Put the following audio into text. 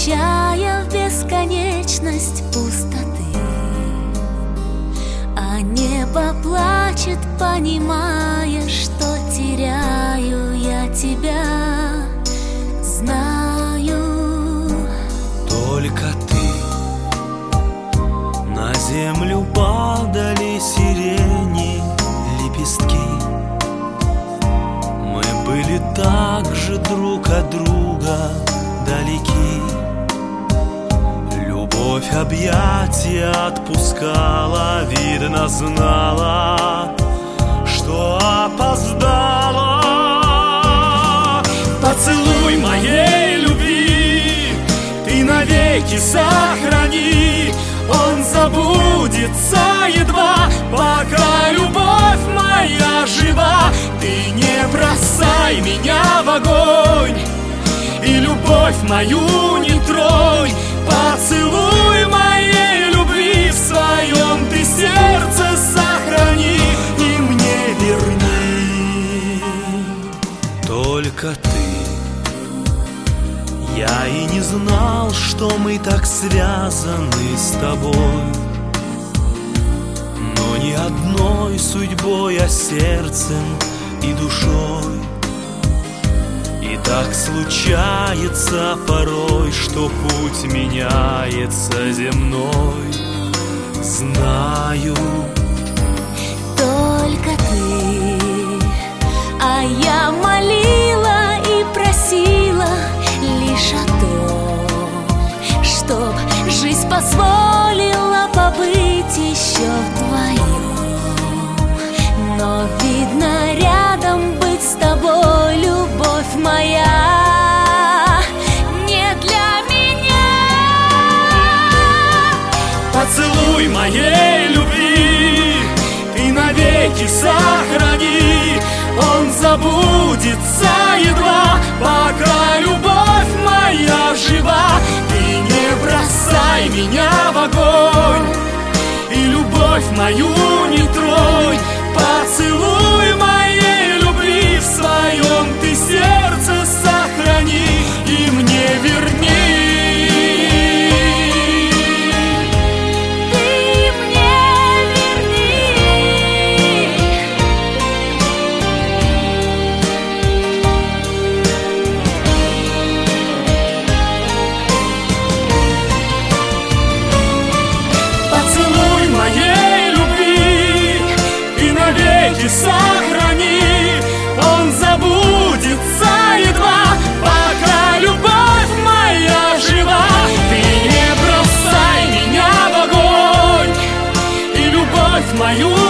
изучая в бесконечность пустоты. А небо плачет, понимая, что теряю я тебя. Знаю, только ты. На землю падали сирени лепестки. Мы были так же друг от друга далеки. Любовь объятия отпускала, видно знала, что опоздала. Поцелуй моей любви ты навеки сохрани. Он забудется едва, пока любовь моя жива. Ты не бросай меня в огонь и любовь мою не тронь. Поцелуй моей любви в своем ты сердце сохрани и мне верни. Только ты. Я и не знал, что мы так связаны с тобой, но не одной судьбой, а сердцем и душой. И так случается порой, что путь меняется земной. Знаю, только ты. А я молила и просила лишь о том, чтоб жизнь позволила побыть еще вдвоем. Но видно, рядом быть с тобой, любовь моя, не для меня. поцелуй моей любви ты навеки сохрани. Он забудется едва, пока любовь моя жива. Ты не бросай меня в огонь и любовь мою не тронь. Поцелуй моей любви в своем ты сердце сохрани и мне верни. Сохрани, он забудется едва, пока любовь моя жива. Ты не бросай меня в огонь и любовь мою